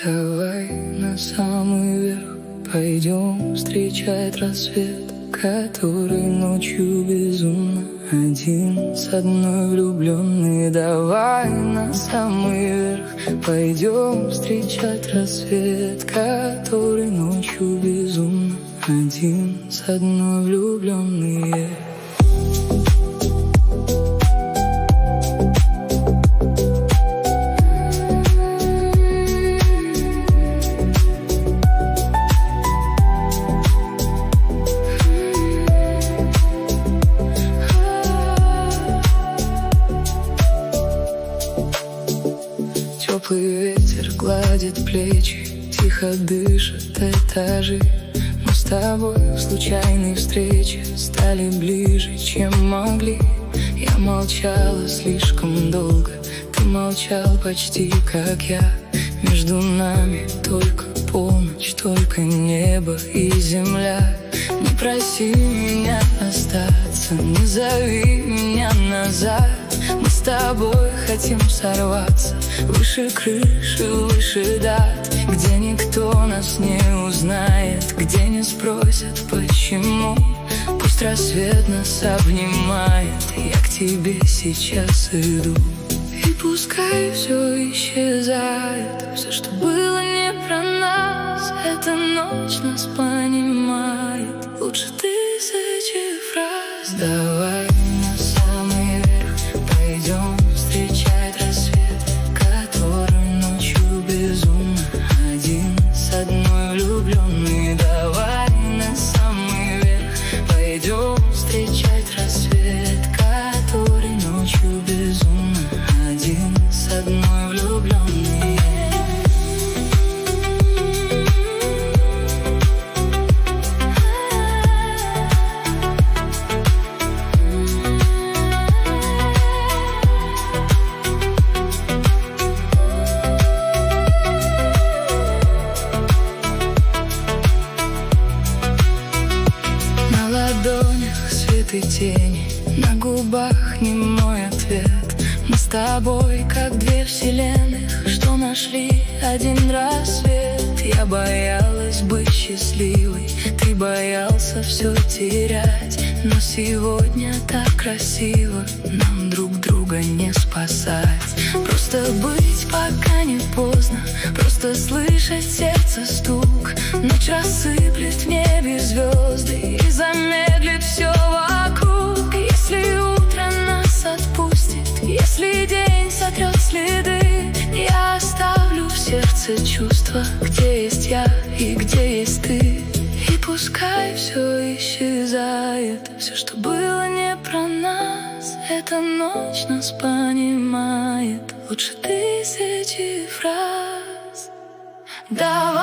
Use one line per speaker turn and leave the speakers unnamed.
Давай на самый верх пойдем встречать рассвет, который ночью безумно один с одной влюбленной. Давай на самый верх пойдем встречать рассвет, который ночью безумно один с одной влюбленной. Теплый ветер гладит плечи, тихо дышат этажи. Мы с тобой в случайной встрече стали ближе, чем могли. Я молчала слишком долго, ты молчал почти как я. Между нами только полночь, только небо и земля. Не проси меня остаться, не зови меня назад. Мы с тобой хотим сорваться выше крыши, выше дат, где никто нас не узнает, где не спросят почему. Пусть рассвет нас обнимает, я к тебе сейчас иду. И пускай все исчезает, все, что было не про нас. Эта ночь нас понимает лучше тысячи фраз. Давай на самый верх пойдем встречать рассвет, который ночью безумно один с одной влюбленной. Давай на самый верх пойдем встречать рассвет, который ночью безумно один с одной влюбленной. На ладонях свет и тени, на губах немой ответ. Мы с тобой как две вселенных, что нашли один рассвет. Я боялась быть счастливой, ты боялся все терять. Но сегодня так красиво, нам друг друга не спасать. Просто быть, пока не поздно, просто слышать сердце стук. Ночь рассыплет в небе звезды и замедлит все вокруг. Если утро нас отпустит, если день сотрет следы, я оставлю в сердце чувства, где есть я и где есть ты. И пускай все исчезает, все, что было не про нас. Эта ночь нас понимает лучше тысячи фраз. Давай